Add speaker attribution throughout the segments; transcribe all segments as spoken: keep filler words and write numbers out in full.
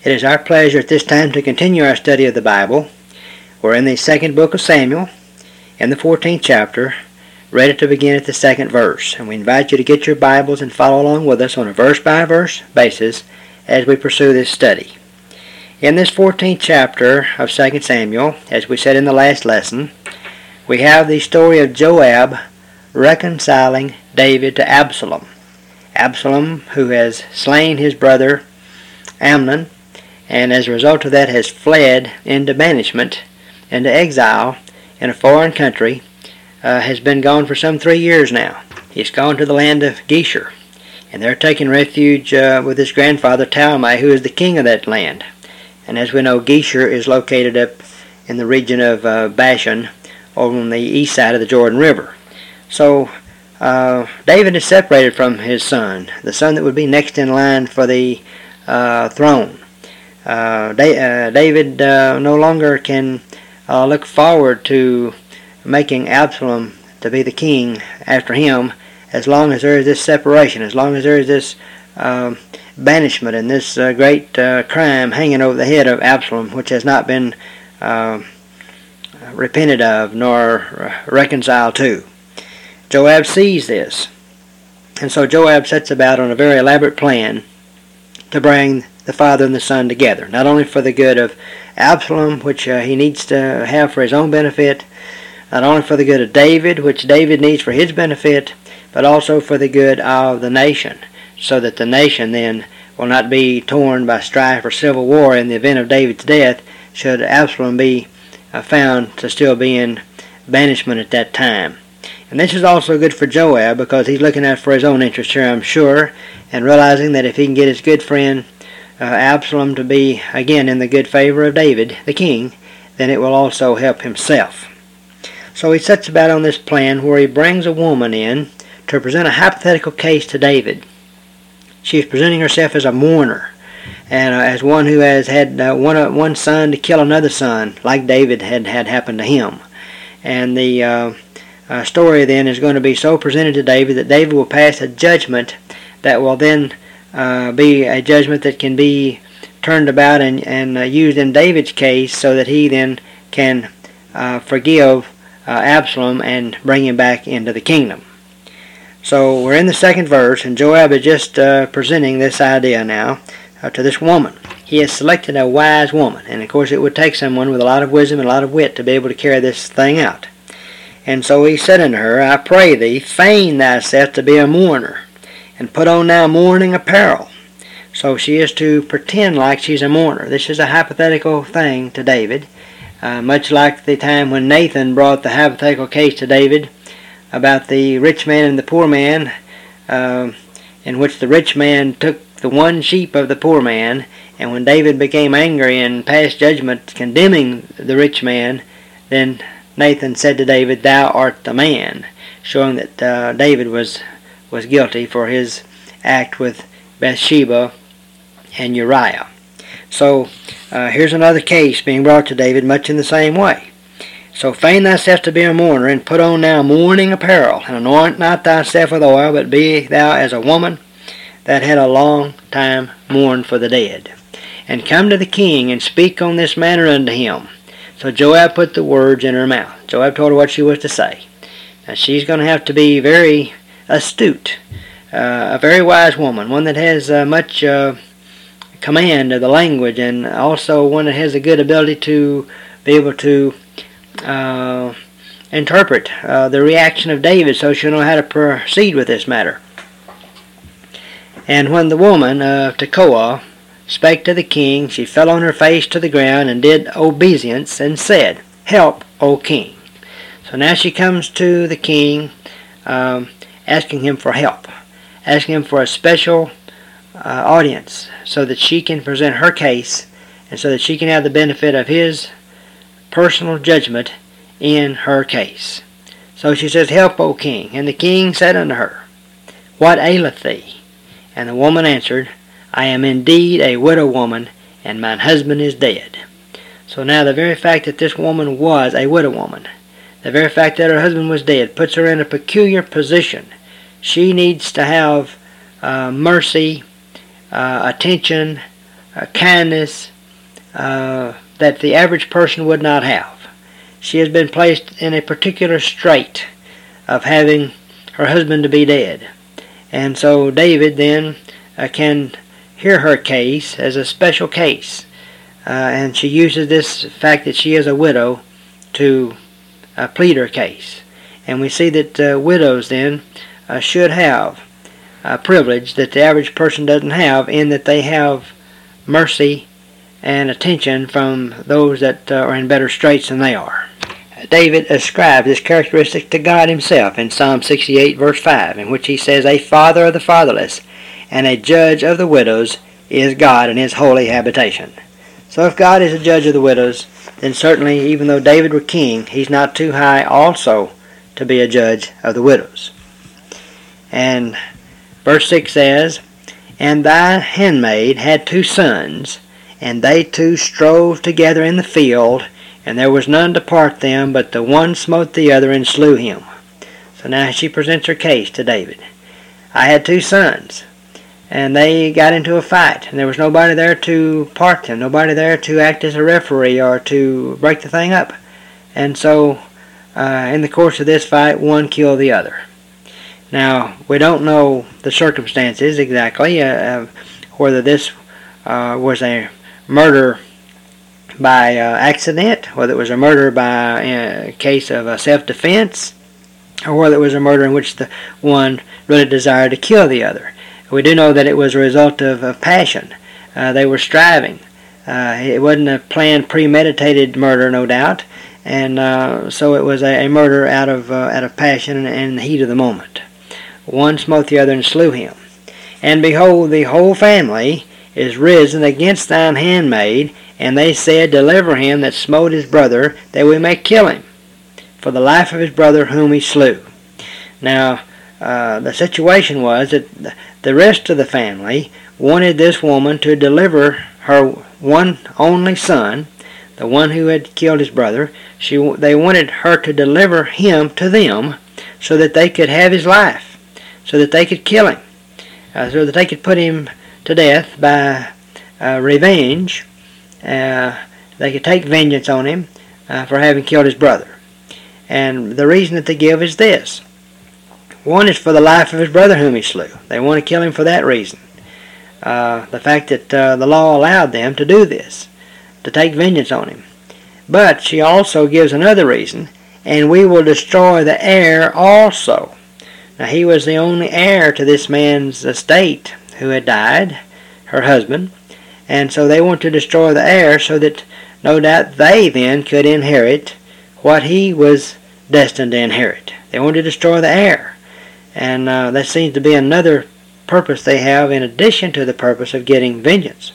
Speaker 1: It is our pleasure at this time to continue our study of the Bible. We're in the second book of Samuel, in the fourteenth chapter, ready to begin at the second verse. And we invite you to get your Bibles and follow along with us on a verse-by-verse basis as we pursue this study. In this fourteenth chapter of Second Samuel, as we said in the last lesson, we have the story of Joab reconciling David to Absalom. Absalom, who has slain his brother Amnon, and as a result of that has fled into banishment, into exile in a foreign country, uh, has been gone for some three years now. He's gone to the land of Geshur, and they're taking refuge uh, with his grandfather Talmai, who is the king of that land. And as we know, Geshur is located up in the region of uh, Bashan, over on the east side of the Jordan River. So uh, David is separated from his son, the son that would be next in line for the uh, throne. Uh, da- uh, David uh, no longer can uh, look forward to making Absalom to be the king after him, as long as there is this separation, as long as there is this uh, banishment and this uh, great uh, crime hanging over the head of Absalom, which has not been uh, repented of nor reconciled to. Joab sees this, and so Joab sets about on a very elaborate plan to bring the father and the son together, not only for the good of Absalom, which uh, he needs to have for his own benefit, not only for the good of David, which David needs for his benefit, but also for the good of the nation, so that the nation then will not be torn by strife or civil war in the event of David's death, should Absalom be uh, found to still be in banishment at that time. And this is also good for Joab, because he's looking out for his own interest here, I'm sure, and realizing that if he can get his good friend uh, Absalom to be again in the good favor of David, the king, then it will also help himself. So he sets about on this plan where he brings a woman in to present a hypothetical case to David. She is presenting herself as a mourner, and uh, as one who has had uh, one, uh, one son to kill another son, like David had had happened to him. And the uh, uh, story then is going to be so presented to David that David will pass a judgment that will then uh, be a judgment that can be turned about and, and uh, used in David's case, so that he then can uh, forgive uh, Absalom and bring him back into the kingdom. So we're in the second verse, and Joab is just uh, presenting this idea now uh, to this woman. He has selected a wise woman, and of course it would take someone with a lot of wisdom and a lot of wit to be able to carry this thing out. And so he said unto her, I pray thee, feign thyself to be a mourner, and put on now mourning apparel. So she is to pretend like she's a mourner. This is a hypothetical thing to David, uh, much like the time when Nathan brought the hypothetical case to David about the rich man and the poor man, uh, in which the rich man took the one sheep of the poor man, and when David became angry and passed judgment condemning the rich man, then Nathan said to David, Thou art the man, showing that uh, David was was guilty for his act with Bathsheba and Uriah. So uh, here's another case being brought to David much in the same way. So feign thyself to be a mourner, and put on now mourning apparel, and anoint not thyself with oil, but be thou as a woman that had a long time mourned for the dead. And come to the king, and speak on this manner unto him. So Joab put the words in her mouth. Joab told her what she was to say. Now she's going to have to be very astute, uh, a very wise woman, one that has uh, much uh, command of the language, and also one that has a good ability to be able to uh, interpret uh, the reaction of David, so she'll know how to proceed with this matter. And when the woman of Tekoa spake to the king, she fell on her face to the ground, and did obeisance, and said, Help, O king. So now she comes to the king, um, asking him for help, asking him for a special uh, audience, so that she can present her case, and so that she can have the benefit of his personal judgment in her case. So she says, Help, O king. And the king said unto her, What aileth thee? And the woman answered, I am indeed a widow woman, and mine husband is dead. So now the very fact that this woman was a widow woman, the very fact that her husband was dead, puts her in a peculiar position. She needs to have uh, mercy, uh, attention, uh, kindness uh, that the average person would not have. She has been placed in a particular strait of having her husband to be dead. And so David then uh, can hear her case as a special case. Uh, and she uses this fact that she is a widow to uh, plead her case. And we see that uh, widows then uh, should have a privilege that the average person doesn't have, in that they have mercy and attention from those that uh, are in better straits than they are. David ascribes this characteristic to God himself in Psalm sixty-eight verse five, in which he says, "A father of the fatherless and a judge of the widows is God in his holy habitation." So if God is a judge of the widows, then certainly, even though David were king, he's not too high also to be a judge of the widows. And verse six says, "And thy handmaid had two sons, and they two strove together in the field, and there was none to part them, but the one smote the other and slew him." So now she presents her case to David. I had two sons, and they got into a fight, and there was nobody there to part them, nobody there to act as a referee or to break the thing up. And so uh, in the course of this fight, one killed the other. Now, we don't know the circumstances exactly, uh, whether this uh, was a murder by uh, accident, whether it was a murder by a case of uh, self-defense, or whether it was a murder in which the one really desired to kill the other. We do know that it was a result of, of passion. Uh, they were striving. Uh, it wasn't a planned, premeditated murder, no doubt, and uh, so it was a, a murder out of uh, out of passion and, and the heat of the moment. One smote the other and slew him. And behold, the whole family is risen against thine handmaid, and they said, Deliver him that smote his brother, that we may kill him, for the life of his brother whom he slew. Now, uh, the situation was that the rest of the family wanted this woman to deliver her one only son, the one who had killed his brother. She, they wanted her to deliver him to them so that they could have his life, so that they could kill him, uh, so that they could put him to death by uh, revenge. Uh, they could take vengeance on him uh, for having killed his brother. And the reason that they give is this. One is for the life of his brother whom he slew. They want to kill him for that reason. Uh, the fact that uh, the law allowed them to do this, to take vengeance on him. But she also gives another reason, and we will destroy the heir also. Now he was the only heir to this man's estate who had died, her husband, and so they want to destroy the heir so that no doubt they then could inherit what he was destined to inherit. They want to destroy the heir, and uh, that seems to be another purpose they have in addition to the purpose of getting vengeance.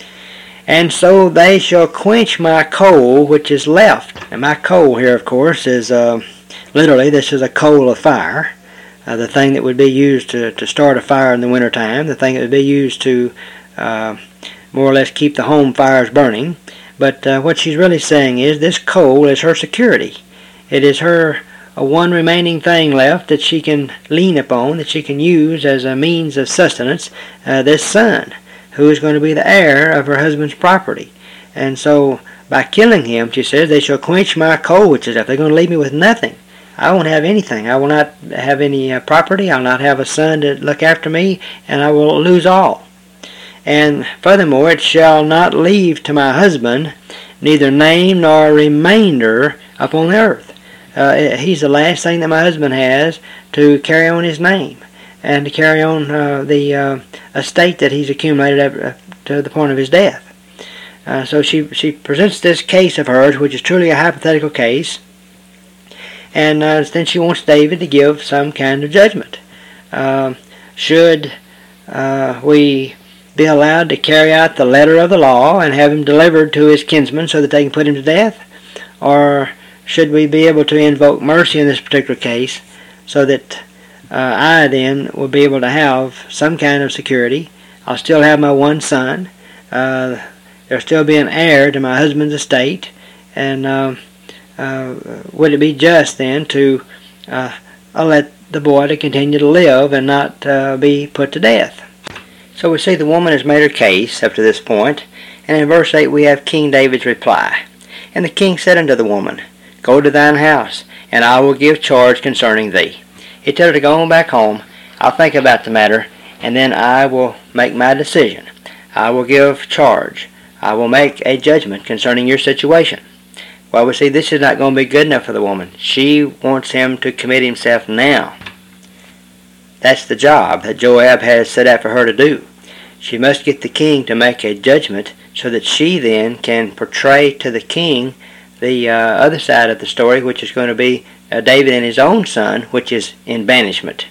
Speaker 1: And so they shall quench my coal which is left. And my coal here, of course, is uh, literally this is a coal of fire. Uh, the thing that would be used to, to start a fire in the wintertime, the thing that would be used to uh, more or less keep the home fires burning. But uh, what she's really saying is this coal is her security. It is her uh, one remaining thing left that she can lean upon, that she can use as a means of sustenance, uh, this son, who is going to be the heir of her husband's property. And so by killing him, she says, they shall quench my coal, which is if they're going to leave me with nothing. I won't have anything. I will not have any uh, property. I'll not have a son to look after me, and I will lose all. And furthermore, it shall not leave to my husband neither name nor remainder upon the earth. Uh, he's the last thing that my husband has to carry on his name and to carry on uh, the uh, estate that he's accumulated up to the point of his death. Uh, so she, she presents this case of hers, which is truly a hypothetical case. And uh, then she wants David to give some kind of judgment. Uh, should uh, we be allowed to carry out the letter of the law and have him delivered to his kinsmen so that they can put him to death? Or should we be able to invoke mercy in this particular case so that uh, I then will be able to have some kind of security? I'll still have my one son. Uh, there'll still be an heir to my husband's estate. And Uh, Uh, would it be just then to uh, let the boy to continue to live and not uh, be put to death? So we see the woman has made her case up to this point, and in verse eight we have King David's reply. And the king said unto the woman, Go to thine house, and I will give charge concerning thee. He told her to go on back home. I'll think about the matter, and then I will make my decision. I will give charge. I will make a judgment concerning your situation. Well, we see this is not going to be good enough for the woman. She wants him to commit himself now. That's the job that Joab has set out for her to do. She must get the king to make a judgment so that she then can portray to the king the uh, other side of the story, which is going to be uh, David and his own son, which is in banishment.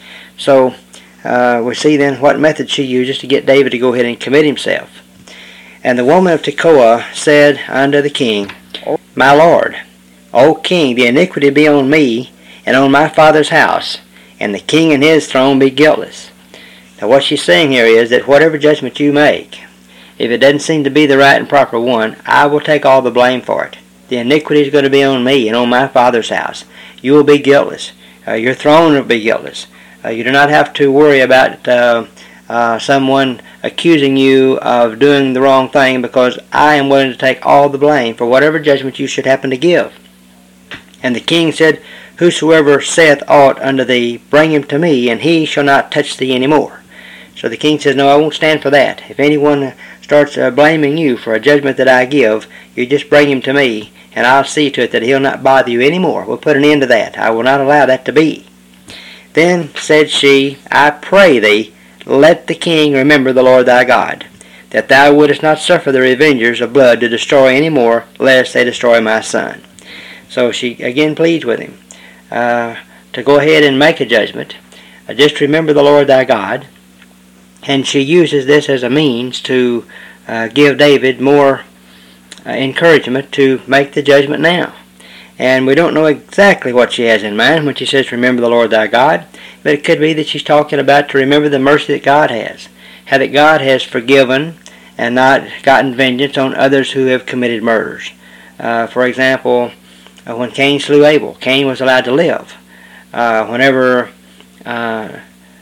Speaker 1: So uh, we see then what method she uses to get David to go ahead and commit himself. And the woman of Tekoa said unto the king, My lord, O king, the iniquity be on me and on my father's house, and the king and his throne be guiltless. Now what she's saying here is that whatever judgment you make, if it doesn't seem to be the right and proper one, I will take all the blame for it. The iniquity is going to be on me and on my father's house. You will be guiltless. Uh, your throne will be guiltless. Uh, you do not have to worry about uh, uh, someone accusing you of doing the wrong thing, because I am willing to take all the blame for whatever judgment you should happen to give. And the king said, Whosoever saith aught unto thee, bring him to me, and he shall not touch thee any more. So the king says, No, I won't stand for that. If anyone starts uh, blaming you for a judgment that I give, you just bring him to me, and I'll see to it that he'll not bother you any more. We'll put an end to that. I will not allow that to be. Then said she, I pray thee, let the king remember the Lord thy God, that thou wouldest not suffer the revengers of blood to destroy any more, lest they destroy my son. So she again pleads with him uh, to go ahead and make a judgment. Uh, just remember the Lord thy God. And she uses this as a means to uh, give David more uh, encouragement to make the judgment now. And we don't know exactly what she has in mind when she says, Remember the Lord thy God. But it could be that she's talking about to remember the mercy that God has. How that God has forgiven and not gotten vengeance on others who have committed murders. Uh, for example, uh, when Cain slew Abel, Cain was allowed to live. Uh, whenever uh,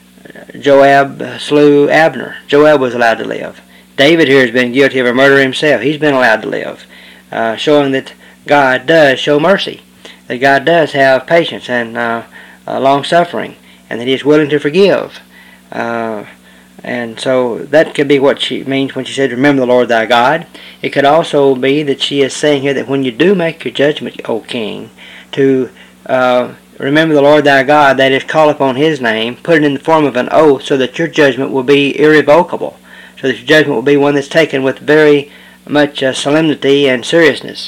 Speaker 1: Joab slew Abner, Joab was allowed to live. David here has been guilty of a murder himself. He's been allowed to live, uh, showing that God does show mercy, that God does have patience and uh, uh, long-suffering, and that he is willing to forgive. Uh, and so that could be what she means when she said, Remember the Lord thy God. It could also be that she is saying here that when you do make your judgment, O king, to uh, remember the Lord thy God, that is, call upon his name, put it in the form of an oath, so that your judgment will be irrevocable, so that your judgment will be one that's taken with very much uh, solemnity and seriousness.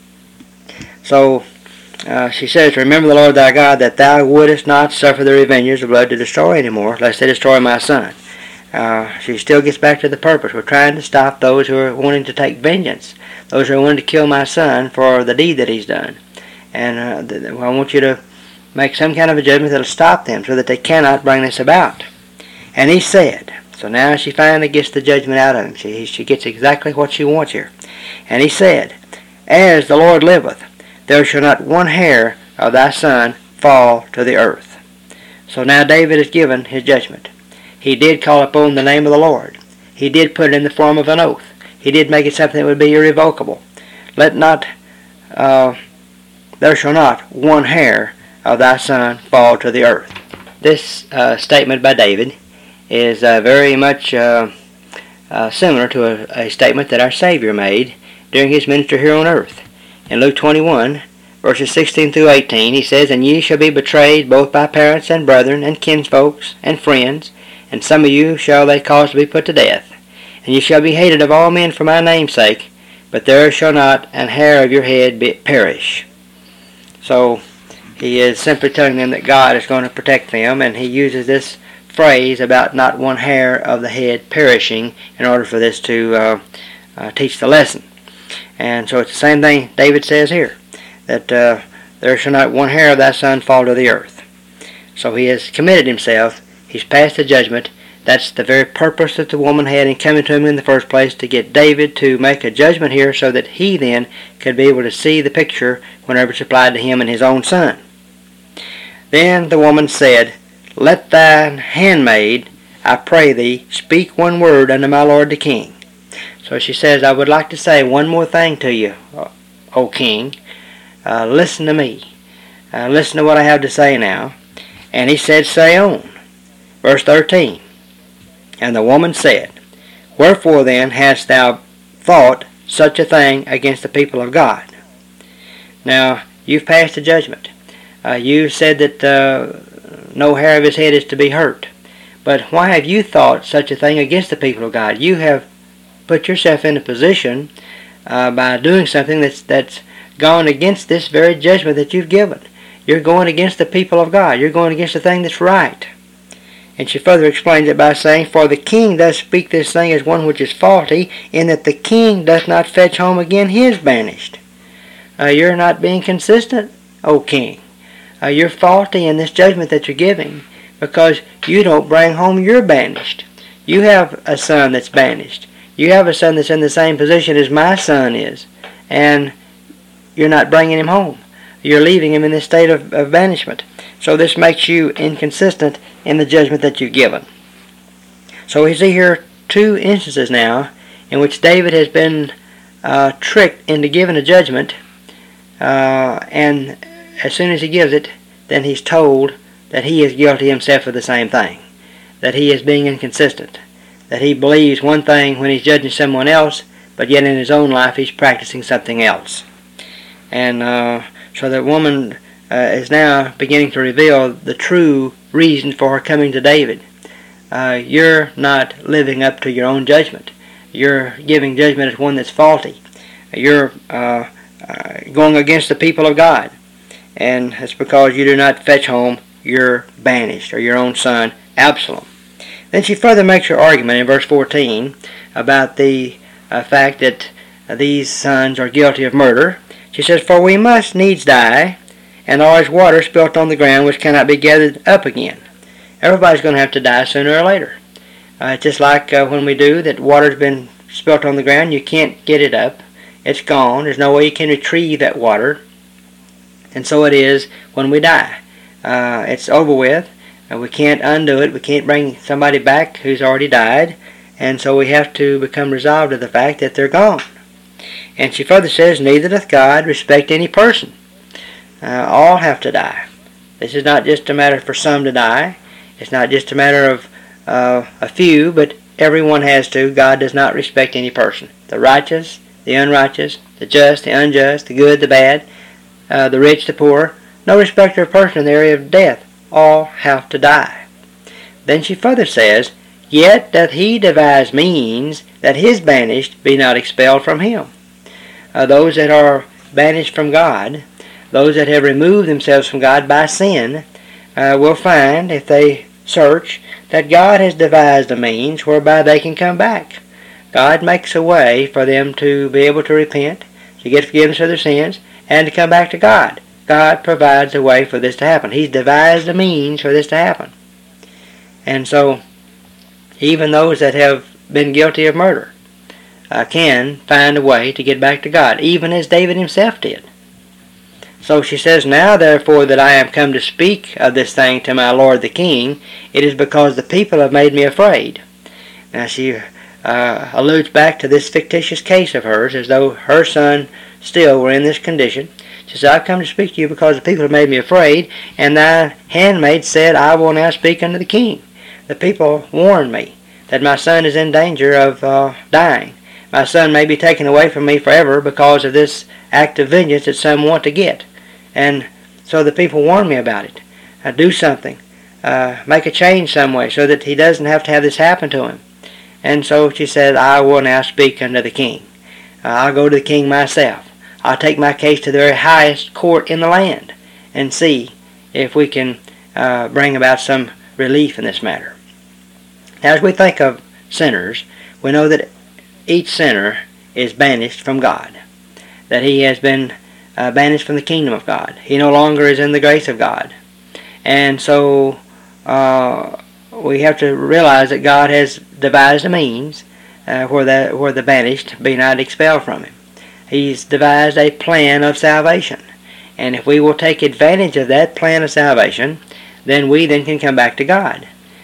Speaker 1: So uh, she says, Remember the Lord thy God, that thou wouldest not suffer the revengers of blood to destroy any more, lest they destroy my son. Uh, she still gets back to the purpose. We're trying to stop those who are wanting to take vengeance, those who are wanting to kill my son for the deed that he's done. And uh, th- I want you to make some kind of a judgment that will stop them so that they cannot bring this about. And he said, so now she finally gets the judgment out of him. She, she gets exactly what she wants here. And he said, As the Lord liveth, there shall not one hair of thy son fall to the earth. So now David is given his judgment. He did call upon the name of the Lord. He did put it in the form of an oath. He did make it something that would be irrevocable. Let not, uh, there shall not one hair of thy son fall to the earth. This uh, statement by David is uh, very much uh, uh, similar to a, a statement that our Savior made during his ministry here on earth. In Luke twenty-one, verses sixteen through eighteen, he says, And ye shall be betrayed both by parents and brethren and kinsfolks and friends, and some of you shall they cause to be put to death. And ye shall be hated of all men for my name's sake, but there shall not an hair of your head be perish. So he is simply telling them that God is going to protect them, and he uses this phrase about not one hair of the head perishing in order for this to uh, uh, teach the lesson. And so it's the same thing David says here, that uh, there shall not one hair of thy son fall to the earth. So he has committed himself. He's passed the judgment. That's the very purpose that the woman had in coming to him in the first place, to get David to make a judgment here so that he then could be able to see the picture whenever it's applied to him and his own son. Then the woman said, Let thine handmaid I pray thee, speak one word unto my lord the king. So she says, I would like to say one more thing to you, O king. Uh, listen to me. Uh, listen to what I have to say now. And he said, say on. Verse thirteen. And the woman said, wherefore then hast thou thought such a thing against the people of God? Now, you've passed a judgment. Uh, you said that uh, no hair of his head is to be hurt. But why have you thought such a thing against the people of God? You have put yourself in a position uh, by doing something that's, that's gone against this very judgment that you've given. You're going against the people of God. You're going against the thing that's right. And she further explains it by saying, for the king does speak this thing as one which is faulty, in that the king doth not fetch home again his banished. Uh, you're not being consistent, O king. Uh, you're faulty in this judgment that you're giving, because you don't bring home your banished. You have a son that's banished. You have a son that's in the same position as my son is, and you're not bringing him home. You're leaving him in this state of, of banishment. So this makes you inconsistent in the judgment that you've given. So we see here two instances now in which David has been uh, tricked into giving a judgment, uh, and as soon as he gives it, then he's told that he is guilty himself of the same thing, that he is being inconsistent, that he believes one thing when he's judging someone else, but yet in his own life he's practicing something else. And uh, so the woman uh, is now beginning to reveal the true reason for her coming to David. Uh, you're not living up to your own judgment. You're giving judgment as one that's faulty. You're uh, uh, going against the people of God. And it's because you do not fetch home your banished, or your own son, Absalom. Then she further makes her argument in verse fourteen about the uh, fact that uh, these sons are guilty of murder. She says, for we must needs die, and all is water spilt on the ground which cannot be gathered up again. Everybody's going to have to die sooner or later. Uh, just like uh, when we do, that water's been spilt on the ground, you can't get it up. It's gone. There's no way you can retrieve that water. And so it is when we die. Uh, it's over with. Uh, we can't undo it. We can't bring somebody back who's already died. And so we have to become resolved to the fact that they're gone. And she further says, neither doth God respect any person. Uh, all have to die. This is not just a matter for some to die. It's not just a matter of uh, a few, but everyone has to. God does not respect any person. The righteous, the unrighteous, the just, the unjust, the good, the bad, uh, the rich, the poor. No respecter of person in the area of death. All have to die. Then she further says, yet doth he devise means that his banished be not expelled from him. Uh, those that are banished from God, those that have removed themselves from God by sin, uh, will find, if they search, that God has devised a means whereby they can come back. God makes a way for them to be able to repent, to get forgiveness of their sins, and to come back to God. God provides a way for this to happen. He's devised a means for this to happen. And so, even those that have been guilty of murder uh, can find a way to get back to God, even as David himself did. So she says, now therefore that I am come to speak of this thing to my lord the king, it is because the people have made me afraid. Now she uh, alludes back to this fictitious case of hers, as though her son still were in this condition. She says, I've come to speak to you because the people have made me afraid, and thy handmaid said, I will now speak unto the king. The people warned me that my son is in danger of uh, dying. My son may be taken away from me forever because of this act of vengeance that some want to get. And so the people warn me about it. Uh, do something. Uh, make a change some way so that he doesn't have to have this happen to him. And so she said, I will now speak unto the king. Uh, I'll go to the king myself. I'll take my case to the very highest court in the land and see if we can uh, bring about some relief in this matter. Now, as we think of sinners, we know that each sinner is banished from God, that he has been uh, banished from the kingdom of God. He no longer is in the grace of God. And so uh, we have to realize that God has devised a means uh, where, the, where the banished be not expelled from him. He's devised a plan of salvation. And if we will take advantage of that plan of salvation, then we then can come back to God.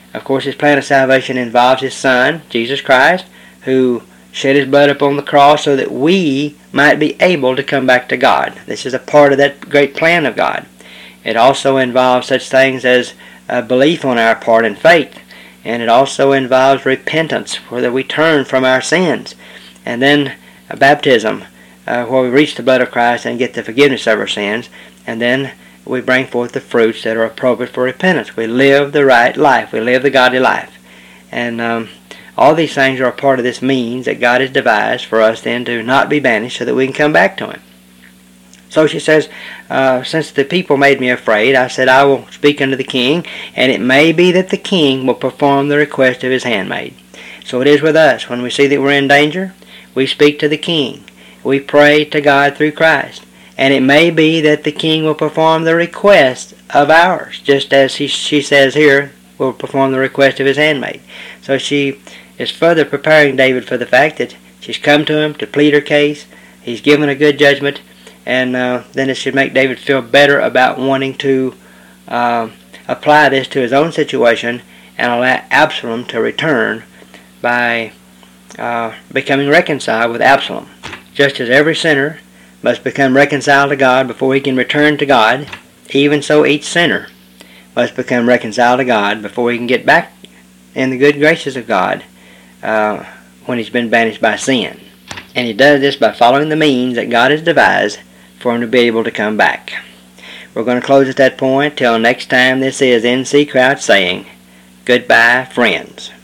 Speaker 1: Of course, his plan of salvation involves his Son, Jesus Christ, who shed his blood upon the cross so that we might be able to come back to God. This is a part of that great plan of God. It also involves such things as a belief on our part and faith. And it also involves repentance, where we turn from our sins. And then a baptism, uh, where we reach the blood of Christ and get the forgiveness of our sins. And then we bring forth the fruits that are appropriate for repentance. We live the right life. We live the godly life. And um, all these things are a part of this means that God has devised for us then to not be banished so that we can come back to Him. So she says, uh, since the people made me afraid, I said, I will speak unto the king, and it may be that the king will perform the request of his handmaid. So it is with us. When we see that we're in danger, we speak to the king. We pray to God through Christ. And it may be that the king will perform the request of ours, just as he, she says here, will perform the request of his handmaid. So she is further preparing David for the fact that she's come to him to plead her case. He's given a good judgment. And uh, then it should make David feel better about wanting to uh, apply this to his own situation and allow Absalom to return by uh, becoming reconciled with Absalom. Just as every sinner must become reconciled to God before he can return to God, even so each sinner must become reconciled to God before he can get back in the good graces of God uh, when he's been banished by sin. And he does this by following the means that God has devised for him to be able to come back. We're going to close at that point. Till next time, this is N C Crouch saying, goodbye, friends.